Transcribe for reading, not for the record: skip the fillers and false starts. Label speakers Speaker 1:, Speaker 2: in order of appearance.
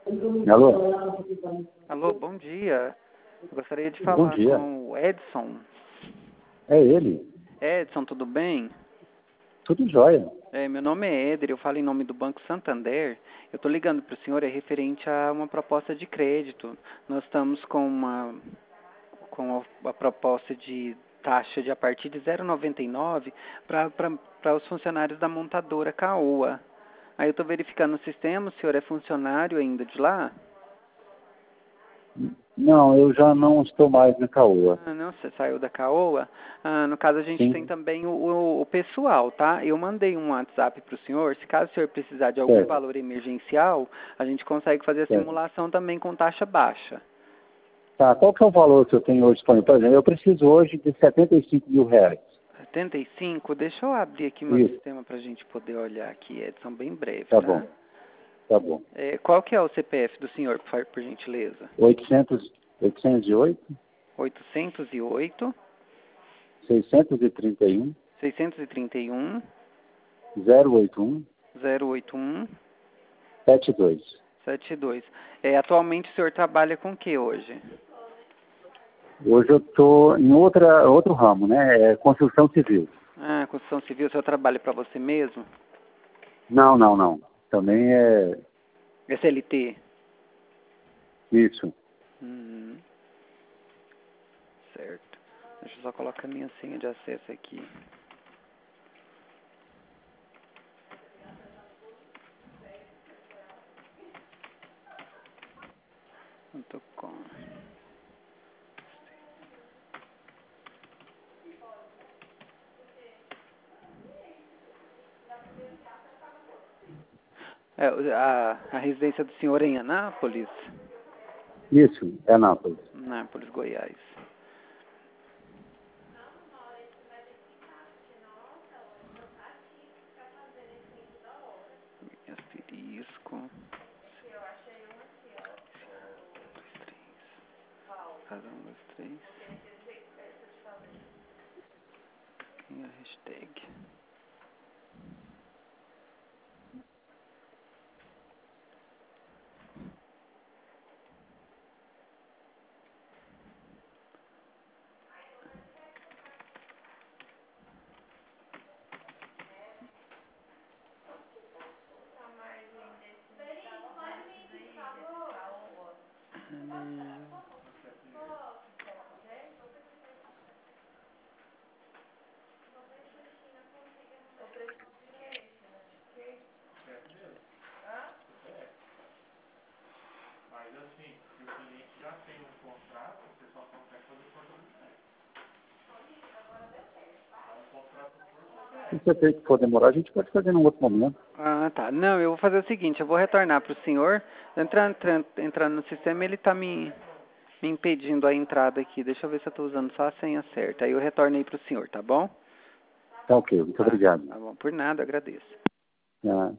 Speaker 1: Alô?
Speaker 2: Alô, bom dia. Eu gostaria de
Speaker 1: Bom
Speaker 2: falar
Speaker 1: dia.
Speaker 2: com o Edson.
Speaker 1: É ele?
Speaker 2: Edson, tudo bem?
Speaker 1: Tudo jóia.
Speaker 2: Meu nome é Éder, eu falo em nome do Banco Santander. Eu estou ligando para o senhor, é referente a uma proposta de crédito. Nós estamos com a proposta de taxa de a partir de 0,99 para os funcionários da montadora Caoa. Aí eu estou verificando o sistema, o senhor é funcionário ainda de lá?
Speaker 1: Não, eu já não estou mais na Caoa.
Speaker 2: Ah, não, você saiu da Caoa? Ah, no caso, a gente tem
Speaker 1: Sim,
Speaker 2: também o pessoal, tá? Eu mandei um WhatsApp para o senhor. Se caso o senhor precisar de algum
Speaker 1: certo,
Speaker 2: valor emergencial, a gente consegue fazer a
Speaker 1: certo.
Speaker 2: simulação também com taxa baixa.
Speaker 1: Tá, qual que é o valor que eu tenho hoje disponível? Por exemplo, eu preciso hoje de R$ 75.000.
Speaker 2: 75? Deixa eu abrir aqui meu
Speaker 1: Isso,
Speaker 2: sistema para a gente poder olhar aqui, Edson, bem breve,
Speaker 1: tá
Speaker 2: tá?
Speaker 1: bom, tá bom.
Speaker 2: Qual que é o CPF do senhor, por gentileza?
Speaker 1: 808,
Speaker 2: 808
Speaker 1: 631,
Speaker 2: 631
Speaker 1: 081,
Speaker 2: 081
Speaker 1: 72.
Speaker 2: 72. Atualmente o senhor trabalha com o que hoje?
Speaker 1: Hoje eu estou em outro ramo, né? É construção civil.
Speaker 2: Ah, construção civil, o senhor trabalha para você mesmo?
Speaker 1: Não, não, não. Também é
Speaker 2: SLT?
Speaker 1: isso.
Speaker 2: Uhum, certo. Deixa eu só colocar minha senha de acesso aqui. .com. A residência do senhor é em Anápolis?
Speaker 1: Isso, é Anápolis.
Speaker 2: Anápolis, Goiás. Asterisco. 1, 2, 3. E a hashtag.
Speaker 1: Se você for demorar, a gente pode fazer num outro momento.
Speaker 2: Ah, tá. Não, eu vou fazer o seguinte, eu vou retornar para o senhor. Entrando no sistema, ele está me impedindo a entrada aqui. Deixa eu ver se eu estou usando só a senha certa. Aí eu retornei para o senhor, tá bom?
Speaker 1: Tá ok, muito
Speaker 2: Tá
Speaker 1: obrigado.
Speaker 2: bom. Por nada, agradeço.
Speaker 1: Ah.